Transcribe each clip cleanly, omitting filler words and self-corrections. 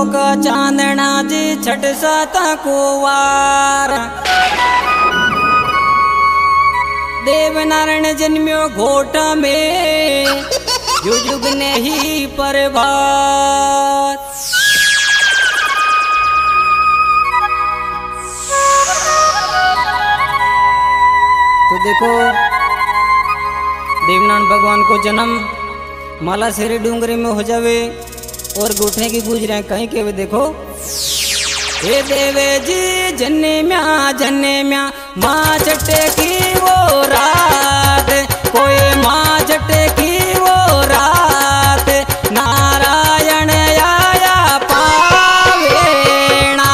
का चांदना जी छठ सात कुवार। देव नारायण जन्म्यो घोट में युग युग ने ही प्रभात। तो देखो देवनारायण भगवान को जन्म माला शेरी डूंगरी में हो जावे और घुटने की गूंज रहे कहीं के वे देखो। हे देवे जी जन्ने म्या माँ चटे की वो रात, कोई माँ चटे की वो रात, नारायण आया पावेणा।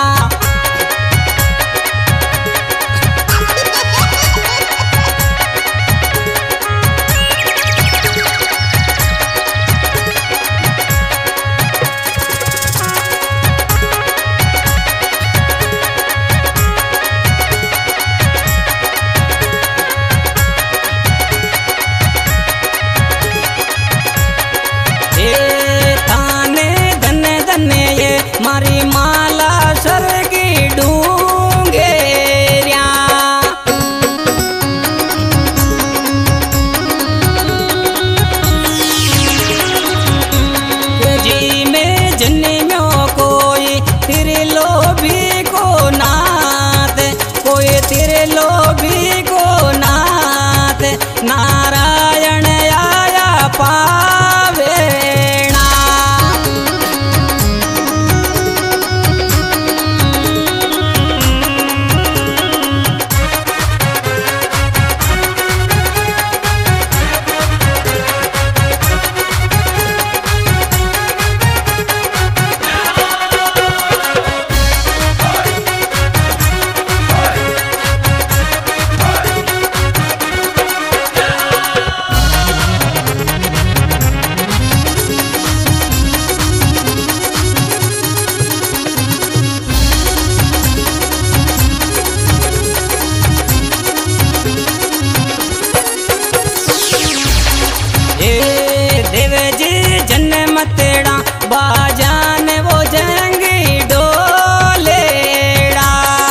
मारी माला सरगी डूंगेरिया, जी में जन्म्यो कोई तेरे लोभी को नाथ, कोई तेरे लोभी को नाथ, नारायण आया पावेणा। तेड़ा बाजान वो जंगी डोलेड़ा,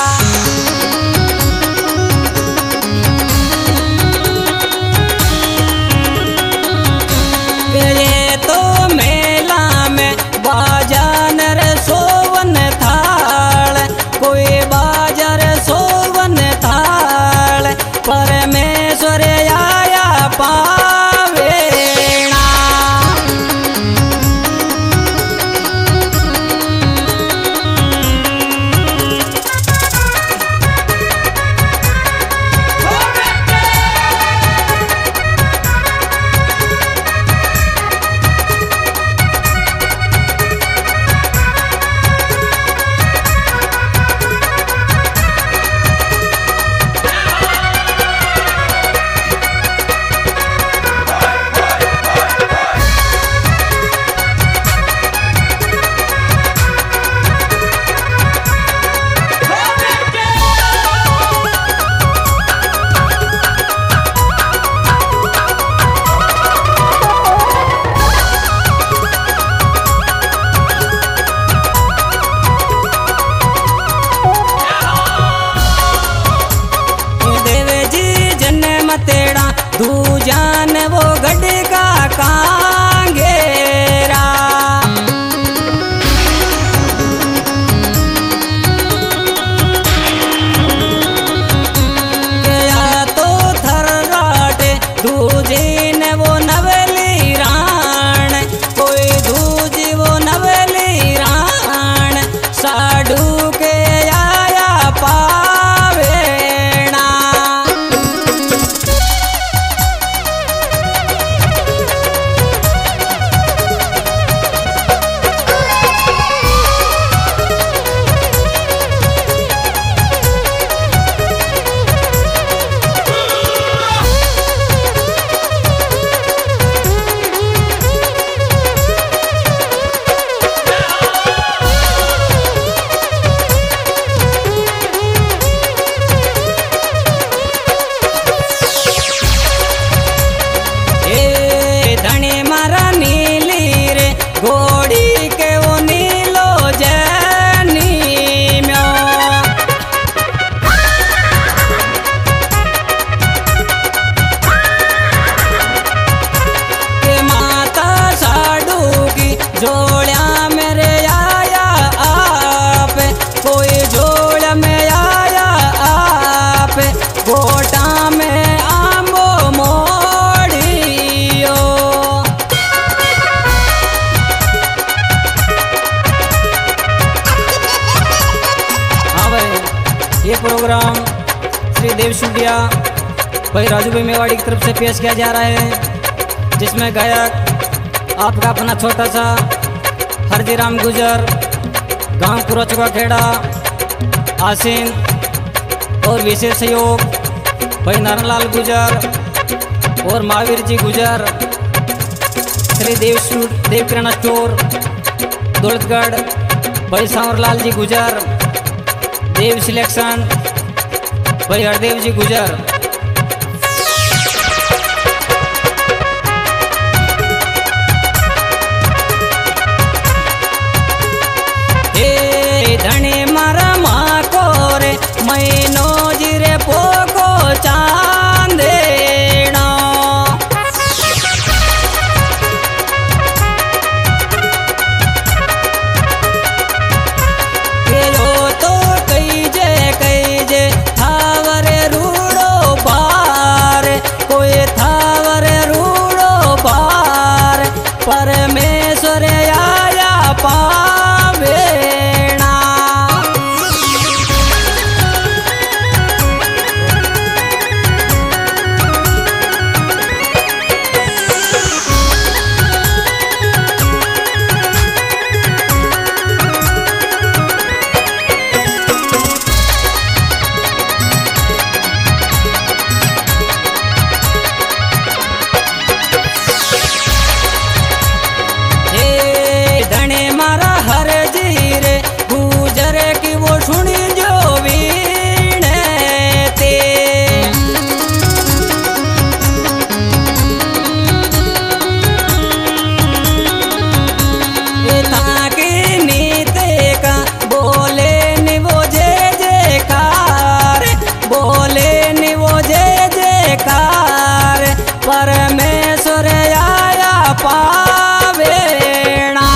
ये तो मेला में बाजान रे सोवन थाल, कोई बाजार सोवन थाल, परमेश्वर आया पावेणा। भाई राजू भाई मेवाड़ी की तरफ से पेश किया जा रहा है, जिसमें गायक आपका अपना छोटा सा हरदीराम गुजर, गांव कुरचुका खेड़ा आसीन, और विशेष सहयोग भाई नारायणलाल गुजर और महावीर जी गुजर, श्री देव किराना स्टोर दौलतगढ़, भाई सांवरलाल जी गुजर, देव सिलेक्शन भाई हरदेव जी गुजर। हे धनी मारा माँ को रे मैनो जिरे पोको चांदे परमेश्वर आया पावेणा। परमेश्वर आया पावेणा।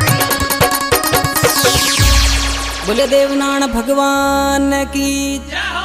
बोले देवनारायण भगवान की।